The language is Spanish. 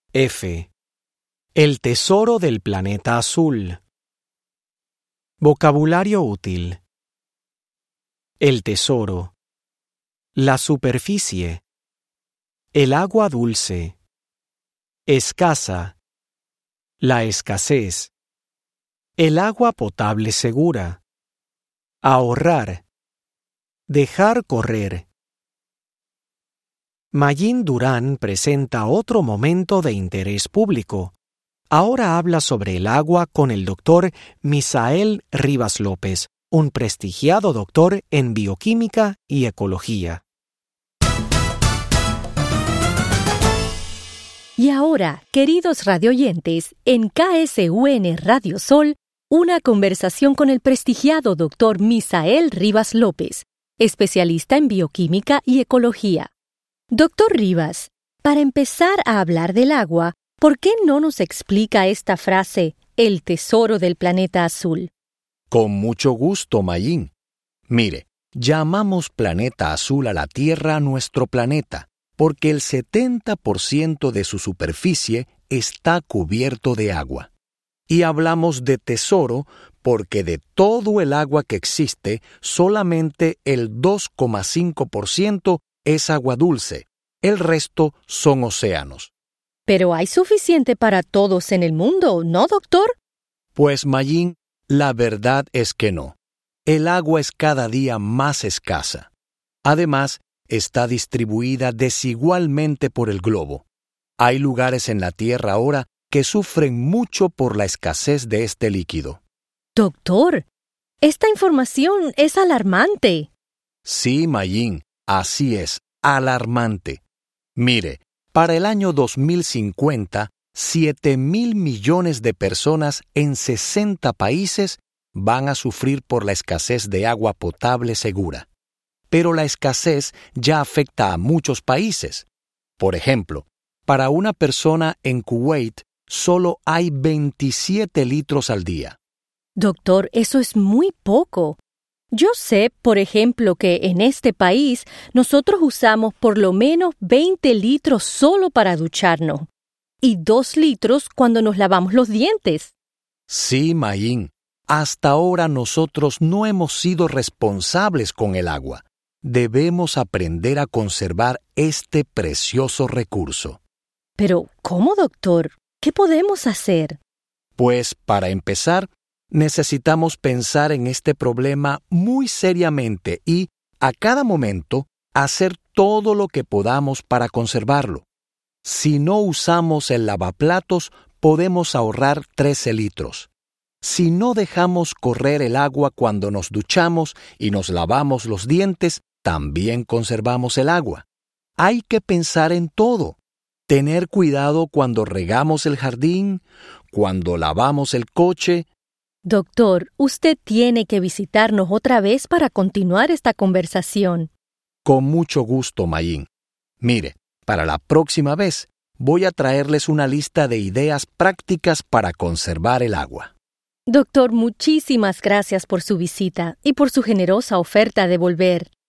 F. El tesoro del planeta azul. Vocabulario útil. El tesoro. La superficie. El agua dulce. Escasa. La escasez. El agua potable segura. Ahorrar. Dejar correr. Mayín Durán presenta otro momento de interés público. Ahora habla sobre el agua con el doctor Misael Rivas López, un prestigiado doctor en bioquímica y ecología. Y ahora, queridos radioyentes, en KSUN Radio Sol, una conversación con el prestigiado doctor Misael Rivas López, especialista en bioquímica y ecología. Doctor Rivas, para empezar a hablar del agua, ¿por qué no nos explica esta frase, el tesoro del planeta azul? Con mucho gusto, Mayín. Mire, llamamos planeta azul a la Tierra nuestro planeta, porque el 70% de su superficie está cubierto de agua. Y hablamos de tesoro porque de todo el agua que existe, solamente el 2,5% es agua dulce. El resto son océanos. Pero hay suficiente para todos en el mundo, ¿no, doctor? Pues, Mayín, la verdad es que no. El agua es cada día más escasa. Además, está distribuida desigualmente por el globo. Hay lugares en la Tierra ahora que sufren mucho por la escasez de este líquido. Doctor, esta información es alarmante. Sí, Mayín, así es, alarmante. Mire, para el año 2050, 7,000 millones de personas en 60 países van a sufrir por la escasez de agua potable segura. Pero la escasez ya afecta a muchos países. Por ejemplo, para una persona en Kuwait solo hay 27 litros al día. Doctor, eso es muy poco. Yo sé, por ejemplo, que en este país nosotros usamos por lo menos 20 litros solo para ducharnos y 2 litros cuando nos lavamos los dientes. Sí, Mayín, hasta ahora nosotros no hemos sido responsables con el agua. Debemos aprender a conservar este precioso recurso. Pero, ¿cómo, doctor? ¿Qué podemos hacer? Pues, para empezar, necesitamos pensar en este problema muy seriamente y, a cada momento, hacer todo lo que podamos para conservarlo. Si no usamos el lavaplatos, podemos ahorrar 13 litros. Si no dejamos correr el agua cuando nos duchamos y nos lavamos los dientes, también conservamos el agua. Hay que pensar en todo. Tener cuidado cuando regamos el jardín, cuando lavamos el coche. Doctor, usted tiene que visitarnos otra vez para continuar esta conversación. Con mucho gusto, Mayín. Mire, para la próxima vez voy a traerles una lista de ideas prácticas para conservar el agua. Doctor, muchísimas gracias por su visita y por su generosa oferta de volver.